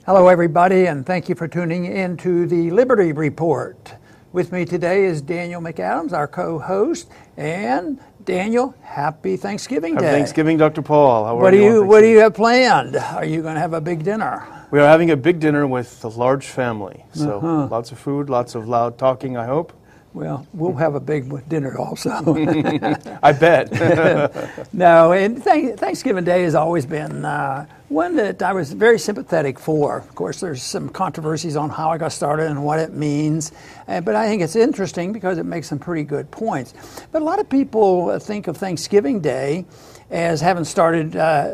Hello, everybody, and thank you for tuning in to the Liberty Report. With me today is Daniel McAdams, our co-host, and Daniel, happy Thanksgiving Day. Happy Thanksgiving, Dr. Paul. How are you? What do you have planned? Are you going to have a big dinner? We are having a big dinner with a large family, so lots of food, lots of loud talking, I hope. Well, we'll have a big dinner also. I bet. No, and Thanksgiving Day has always been one that I was very sympathetic for. Of course, there's some controversies on how I got started and what it means, but I think it's interesting because it makes some pretty good points. But a lot of people think of Thanksgiving Day as having started,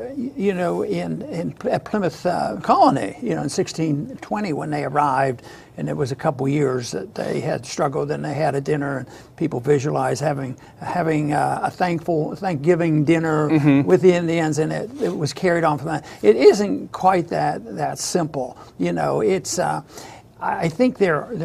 at Plymouth Colony, in 1620 when they arrived, and it was a couple years that they had struggled, and they had a dinner, and people visualized having a Thanksgiving dinner with the Indians, and it was carried on from that. It isn't quite that simple, It's I think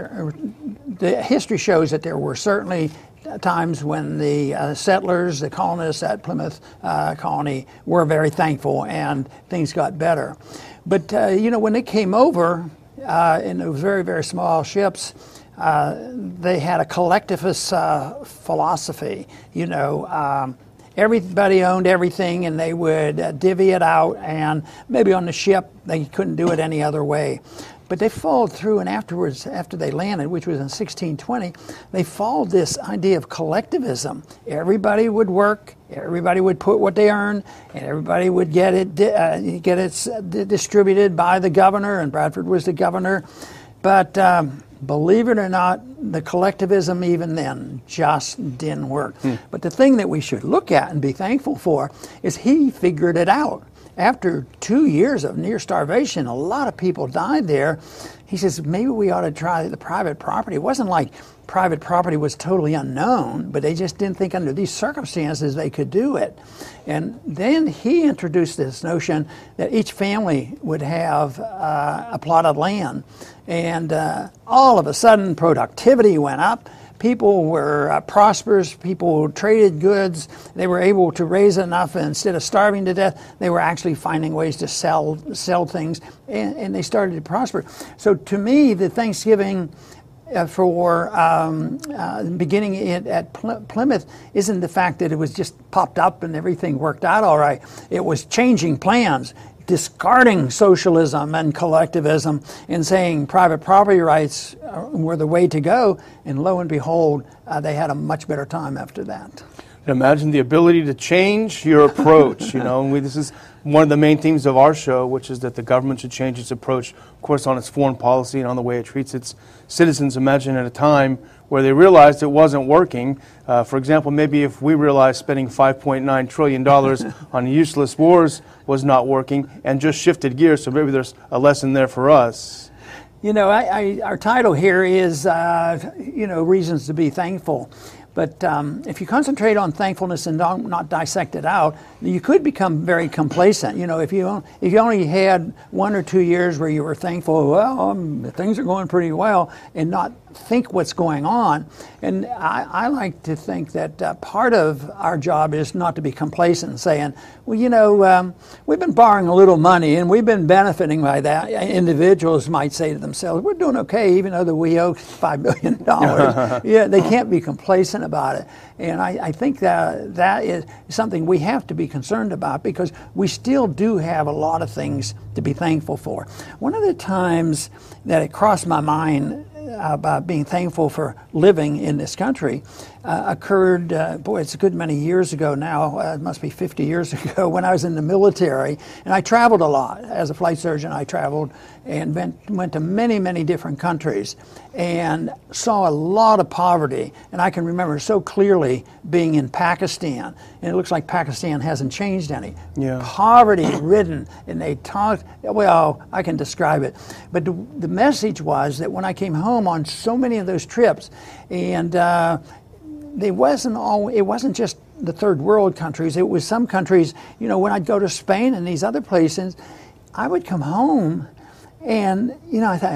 the history shows that there were certainly times when the settlers, the colonists at Plymouth Colony were very thankful and things got better. But, when they came over in those very, very small ships, they had a collectivist philosophy, everybody owned everything, and they would divvy it out, and maybe on the ship they couldn't do it any other way. But they followed through, and afterwards, after they landed, which was in 1620, they followed this idea of collectivism. Everybody would work, everybody would put what they earned, and everybody would get it distributed by the governor, and Bradford was the governor. But believe it or not, the collectivism even then just didn't work. But the thing that we should look at and be thankful for is he figured it out. After 2 years of near starvation, a lot of people died there. He says, maybe we ought to try the private property. It wasn't like private property was totally unknown, but they just didn't think under these circumstances they could do it. And then he introduced this notion that each family would have a plot of land. And all of a sudden, productivity went up. People were prosperous. People traded goods. They were able to raise enough, and instead of starving to death, they were actually finding ways to sell things, and they started to prosper. So to me, the Thanksgiving for beginning at Plymouth isn't the fact that it was just popped up and everything worked out all right. It was changing plans, discarding socialism and collectivism and saying private property rights were the way to go. And lo and behold, they had a much better time after that. Imagine the ability to change your approach. This is one of the main themes of our show, which is that the government should change its approach, of course, on its foreign policy and on the way it treats its citizens. Imagine at a time where they realized it wasn't working. For example, maybe if we realized spending $5.9 trillion on useless wars was not working and just shifted gears, so maybe there's a lesson there for us. Our title here is, Reasons to be Thankful. But if you concentrate on thankfulness and not dissect it out, you could become very complacent. If you only had 1 or 2 years where you were thankful, things are going pretty well, and not think what's going on. And I like to think that part of our job is not to be complacent and saying, we've been borrowing a little money and we've been benefiting by that. Individuals might say to themselves, we're doing okay, even though we owe $5 million. Yeah, they can't be complacent about it. And I think that is something we have to be concerned about, because we still do have a lot of things to be thankful for. One of the times that it crossed my mind about being thankful for living in this country occurred, it's a good many years ago now, it must be 50 years ago, when I was in the military, and I traveled a lot. As a flight surgeon, I traveled and went to many, many different countries and saw a lot of poverty. And I can remember so clearly being in Pakistan, and it looks like Pakistan hasn't changed any. Yeah. Poverty-ridden, and they talked, I can describe it. But the message was that when I came home on so many of those trips, and it wasn't just the third world countries, it was some countries, when I'd go to Spain and these other places, I would come home and, I thought,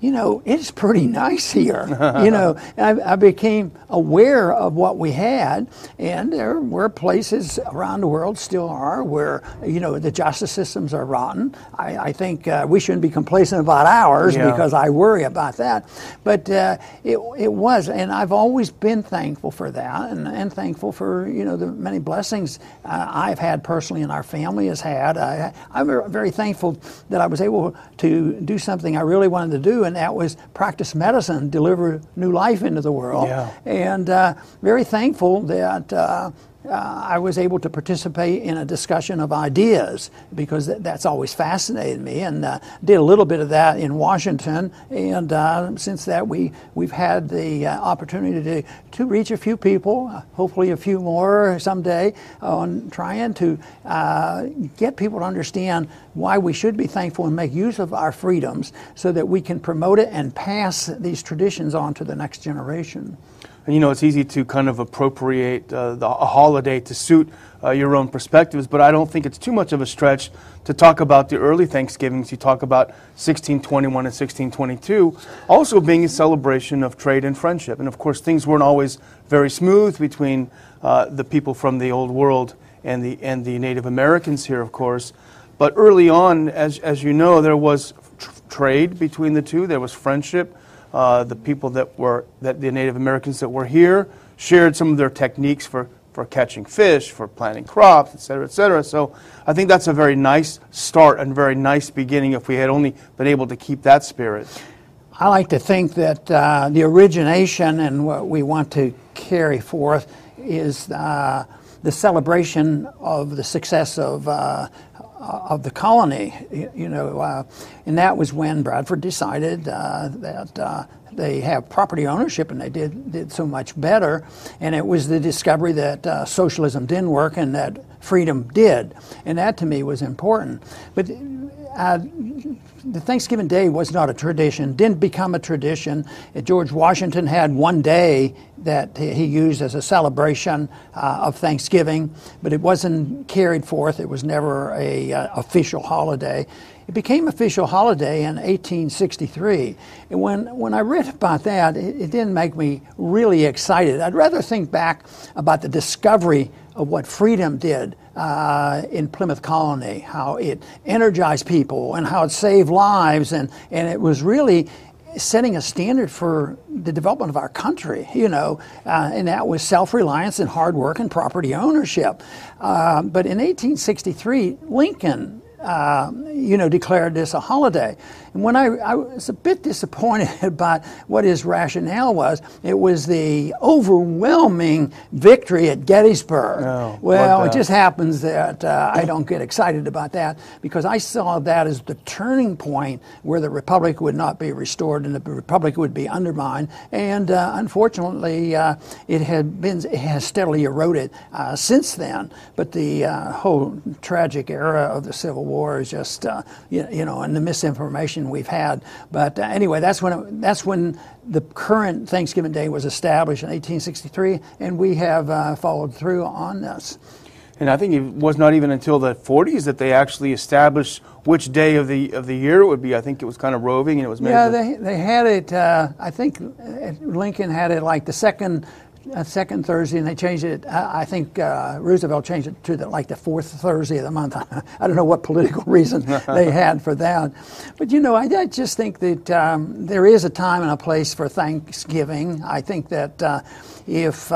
it's pretty nice here. I became aware of what we had, and there were places around the world, still are, where, the justice systems are rotten. I think we shouldn't be complacent about ours, because I worry about that. But it was, and I've always been thankful for that, and thankful for, the many blessings I've had personally and our family has had. I'm very thankful that I was able to do something I really wanted to do, and that was practice medicine, deliver new life into the world. And very thankful that I was able to participate in a discussion of ideas, because that's always fascinated me, and did a little bit of that in Washington. And since that, we've had the opportunity to reach a few people, hopefully a few more someday, on trying to get people to understand why we should be thankful and make use of our freedoms, so that we can promote it and pass these traditions on to the next generation. And it's easy to kind of appropriate a holiday to suit your own perspectives, but I don't think it's too much of a stretch to talk about the early Thanksgivings. You talk about 1621 and 1622, also being a celebration of trade and friendship. And of course, things weren't always very smooth between the people from the Old World and the Native Americans here, of course. But early on, as you know, there was trade between the two. There was friendship. The people that the Native Americans that were here shared some of their techniques for catching fish, for planting crops, et cetera, et cetera. So I think that's a very nice start and very nice beginning if we had only been able to keep that spirit. I like to think that the origination and what we want to carry forth is the celebration of the success of the colony, and that was when Bradford decided that they have property ownership, and they did so much better. And it was the discovery that socialism didn't work and that freedom did, and that to me was important. But the Thanksgiving Day was not a tradition, didn't become a tradition. George Washington had one day that he used as a celebration of Thanksgiving, but it wasn't carried forth. It was never a official holiday. It became official holiday in 1863. And when I read about that, it didn't make me really excited. I'd rather think back about the discovery of what freedom did in Plymouth Colony, how it energized people and how it saved lives, and it was really setting a standard for the development of our country, and that was self-reliance and hard work and property ownership. But in 1863, Lincoln declared this a holiday. And when I was a bit disappointed about what his rationale was, it was the overwhelming victory at Gettysburg. Oh, well, it just happens that I don't get excited about that, because I saw that as the turning point where the Republic would not be restored and the Republic would be undermined. And unfortunately, it has steadily eroded since then. But the whole tragic era of the Civil War is just, and the misinformation we've had. But anyway, that's when the current Thanksgiving Day was established in 1863, and we have followed through on this. And I think it was not even until the 40s that they actually established which day of the year it would be. I think it was kind of roving, and it was made. Yeah, they had it. I think Lincoln had it like the second Thursday, and they changed it. I think Roosevelt changed it to the fourth Thursday of the month. I don't know what political reason they had for that, but I just think that there is a time and a place for Thanksgiving. I think that if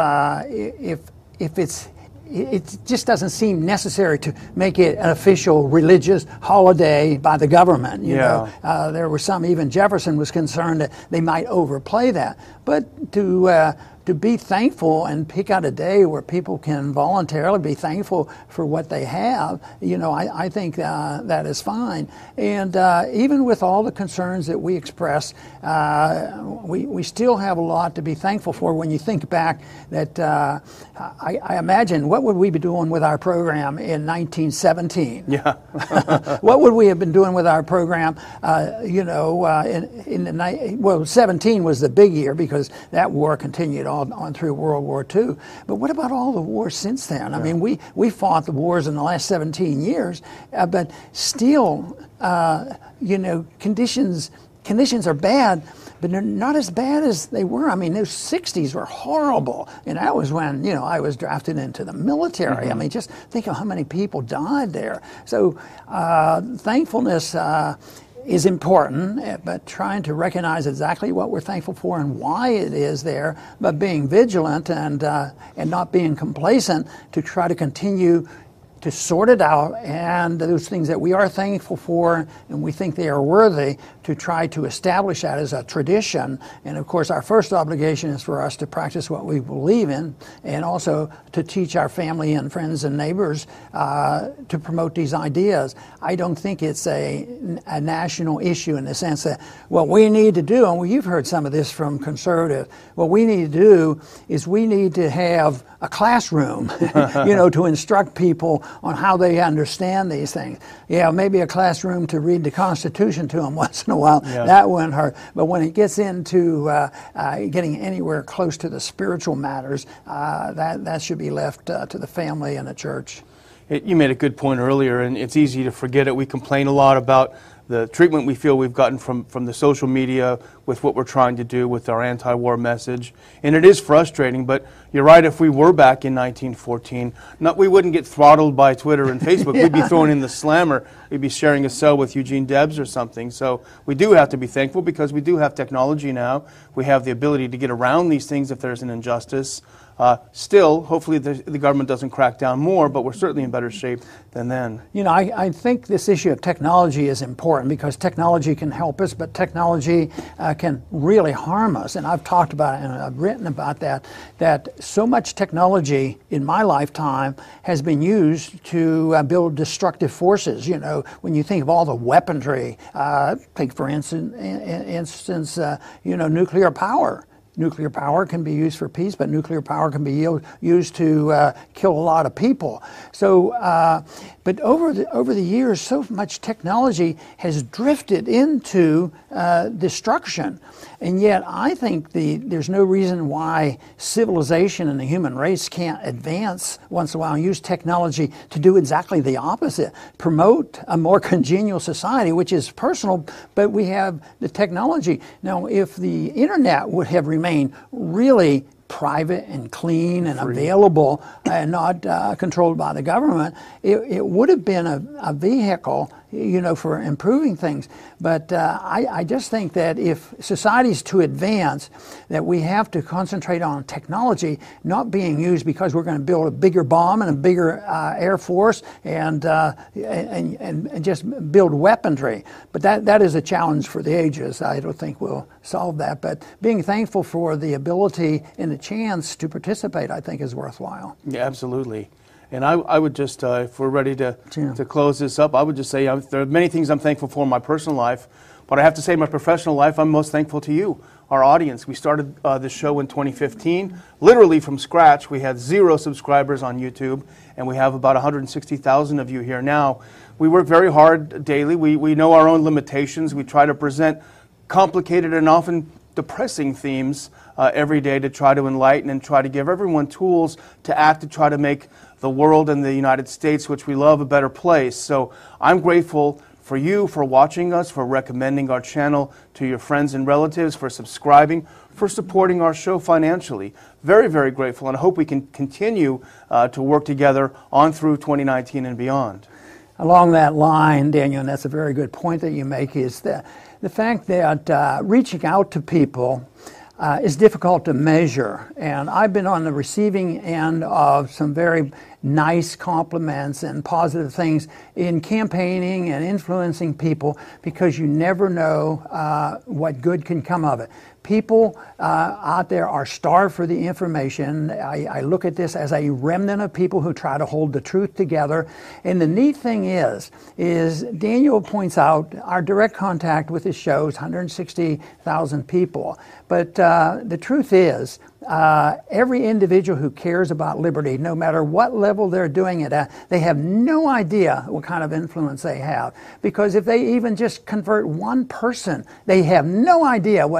it just doesn't seem necessary to make it an official religious holiday by the government. There were some, even Jefferson was concerned that they might overplay that, but to be thankful and pick out a day where people can voluntarily be thankful for what they have, I think that is fine. And even with all the concerns that we express, we still have a lot to be thankful for. When you think back that I imagine, what would we be doing with our program in 1917? Yeah. What would we have been doing with our program, 17 was the big year, because that war continued on through World War II. But what about all the wars since then? I mean, we fought the wars in the last 17 years, but still, conditions conditions are bad, but they're not as bad as they were. I mean, those 60s were horrible. And that was when, I was drafted into the military. Mm-hmm. I mean, just think of how many people died there. So thankfulness is important, but trying to recognize exactly what we're thankful for and why it is there, but being vigilant and not being complacent to try to continue to sort it out, and those things that we are thankful for and we think they are worthy, to try to establish that as a tradition. And of course, our first obligation is for us to practice what we believe in, and also to teach our family and friends and neighbors to promote these ideas. I don't think it's a national issue in the sense that what we need to do, and you've heard some of this from conservatives, what we need to do is we need to have a classroom, to instruct people on how they understand these things. Yeah, maybe a classroom to read the Constitution to them once in a while. Yeah. That wouldn't hurt. But when it gets into getting anywhere close to the spiritual matters, that should be left to the family and the church. You made a good point earlier, and it's easy to forget it. We complain a lot about the treatment we feel we've gotten from the social media with what we're trying to do with our anti-war message. And it is frustrating, but you're right, if we were back in 1914, we wouldn't get throttled by Twitter and Facebook. Yeah. We'd be thrown in the slammer. We'd be sharing a cell with Eugene Debs or something. So we do have to be thankful because we do have technology now. We have the ability to get around these things if there's an injustice. Still, hopefully the government doesn't crack down more, but we're certainly in better shape than then. I think this issue of technology is important because technology can help us, but technology can really harm us. And I've talked about it and I've written about that so much technology in my lifetime has been used to build destructive forces. When you think of all the weaponry, take for instance, nuclear power. Nuclear power can be used for peace, but nuclear power can be used to kill a lot of people. So, but over the years, so much technology has drifted into destruction, and yet I think there's no reason why civilization and the human race can't advance once in a while and use technology to do exactly the opposite, promote a more congenial society, which is personal, but we have the technology. Now, if the internet would have remained really private and clean and free, available and not controlled by the government, it would have been a vehicle, for improving things. But I just think that if society is to advance, that we have to concentrate on technology not being used because we're going to build a bigger bomb and a bigger air force and just build weaponry. But that is a challenge for the ages. I don't think we'll solve that. But being thankful for the ability and the chance to participate, I think, is worthwhile. Yeah, absolutely. And I would just, if we're ready to close this up, I would just say there are many things I'm thankful for in my personal life, but I have to say in my professional life, I'm most thankful to you, our audience. We started this show in 2015, literally from scratch. We had 0 subscribers on YouTube, and we have about 160,000 of you here now. We work very hard daily. We know our own limitations. We try to present complicated and often depressing themes every day to try to enlighten and try to give everyone tools to act to try to make the world and the United States, which we love, a better place. So I'm grateful for you, for watching us, for recommending our channel to your friends and relatives, for subscribing, for supporting our show financially. Very, very grateful, and I hope we can continue to work together on through 2019 and beyond. Along that line, Daniel, and that's a very good point that you make, is the fact that reaching out to people is difficult to measure. And I've been on the receiving end of some very nice compliments and positive things in campaigning and influencing people, because you never know what good can come of it. People out there are starved for the information. I look at this as a remnant of people who try to hold the truth together. And the neat thing is Daniel points out our direct contact with his shows, 160,000 people. But the truth is, every individual who cares about liberty, no matter what level they're doing it at, they have no idea what kind of influence they have. Because if they even just convert one person, they have no idea what that next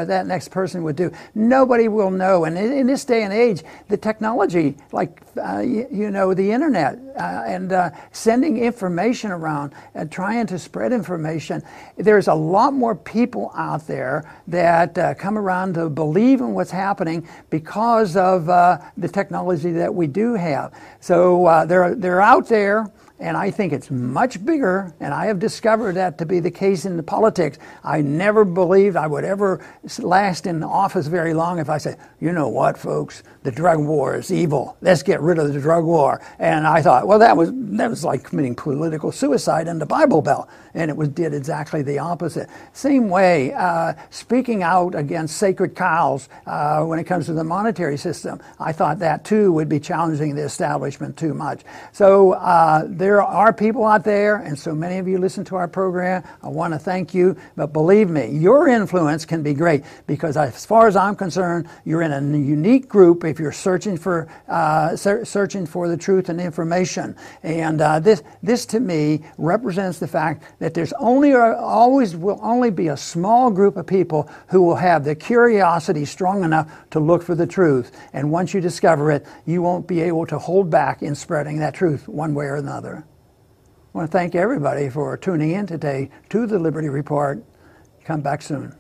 best person would do. Nobody will know. And in this day and age, the technology, like, the internet and sending information around and trying to spread information, there's a lot more people out there that come around to believe in what's happening because of the technology that we do have. So they're out there. And I think it's much bigger, and I have discovered that to be the case in the politics. I never believed I would ever last in office very long if I said, you know what, folks, the drug war is evil. Let's get rid of the drug war. And I thought, well, that was like committing political suicide in the Bible Belt. And it did exactly the opposite. Same way, speaking out against sacred cows when it comes to the monetary system, I thought that too would be challenging the establishment too much. So there are people out there, and so many of you listen to our program. I want to thank you, but believe me, your influence can be great because as far as I'm concerned, you're in a unique group if you're searching for the truth and information. And this to me represents the fact that there's always will only be a small group of people who will have the curiosity strong enough to look for the truth. And once you discover it, you won't be able to hold back in spreading that truth one way or another. I want to thank everybody for tuning in today to the Liberty Report. Come back soon.